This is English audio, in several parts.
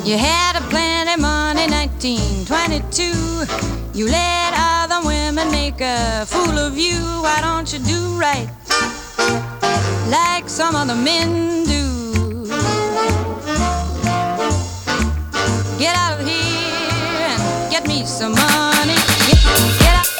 You had a plenty money, 1922. You let other women make a fool of you. Why don't you do right like some other men do? Get out of here and get me some money. Get out.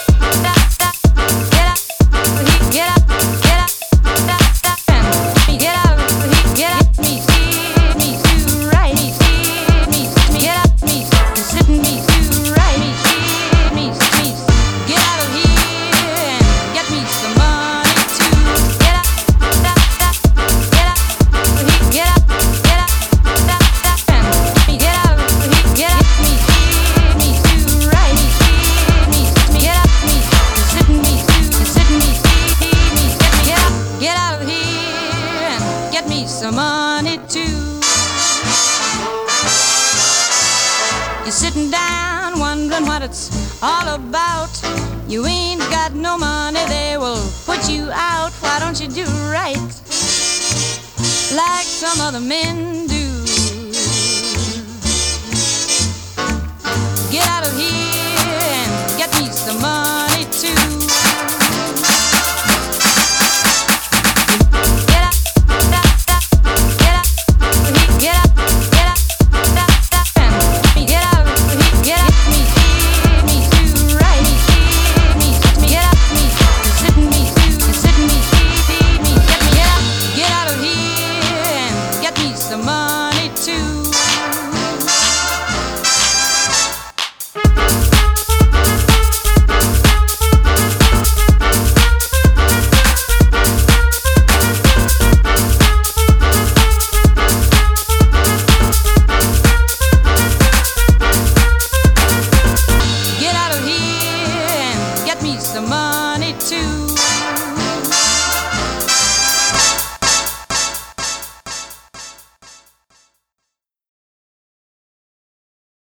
Some money too. You're sitting down wondering what it's all about. You ain't got no money, they will put you out. Why don't you do right like some other men